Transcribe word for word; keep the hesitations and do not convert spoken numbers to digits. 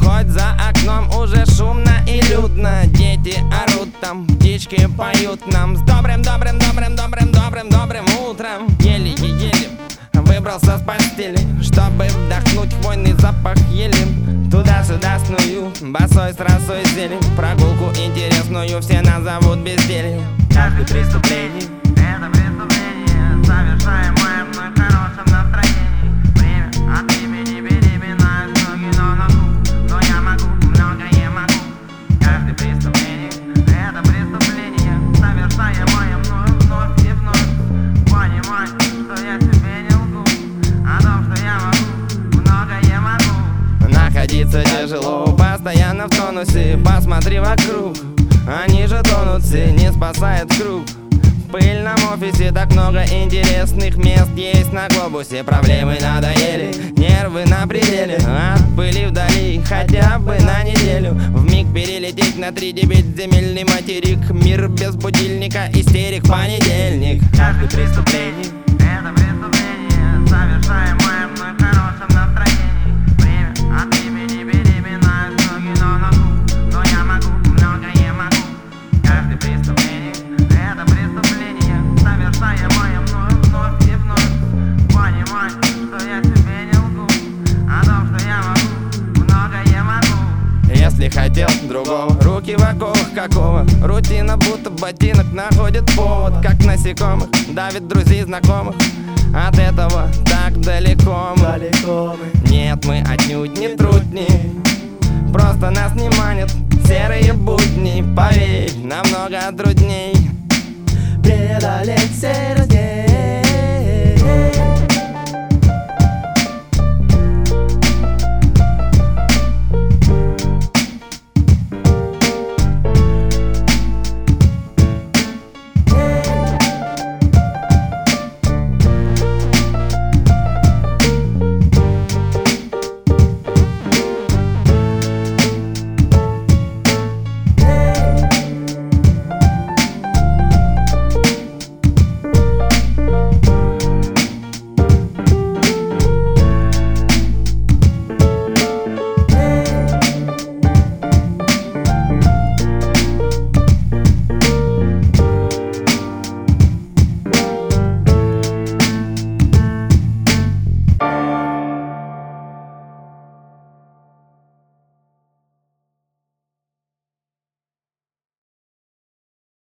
Хоть за окном уже шумно и людно, дети орут там, птички поют нам с добрым, добрым, добрым, добрым, добрым, добрым утром. Еле-еле выбрался с постели, чтобы вдохнуть хвойный запах ели. Туда-сюда сную, босой с росой зелень. Прогулку интересную все назовут бездельем. Каждое преступление — это преступление, совершаемое мной в хорошем настроении. Время от имени беременна, ноги на ногу, но я могу, многое могу. Каждое преступление — это преступление, совершаемое мною вновь и вновь. Понимай, что я тебе не лгу, о том, что я могу, многое могу. Находиться тяжело, постоянно в тонусе. Посмотри вокруг, они же тонут все, не спасает круг. В пыльном офисе так много интересных мест есть на глобусе. Проблемы надоели, нервы на пределе. От пыли вдали, хотя бы на неделю. Вмиг перелететь на три девятиземельный материк. Мир без будильника, истерик в понедельник. Каждое преступление — это преступление, совершаемое мной в хорошем настроении. Время от имени беременна, ноги на ногу, но я могу, многое могу. Каждое преступление — это преступление, совершаемое мною вновь и вновь. Понимай, что я тебе не лгу, о том, что я могу, многое могу. Если хотел другого, руки в оковах какого. Рутина будто ботинок находит повод. Как насекомых давит друзей знакомых. От этого так далеко мы. Нет, мы отнюдь не трудни, просто нас не манят серые будни. Поверь, намного трудней преодолеть все раздельные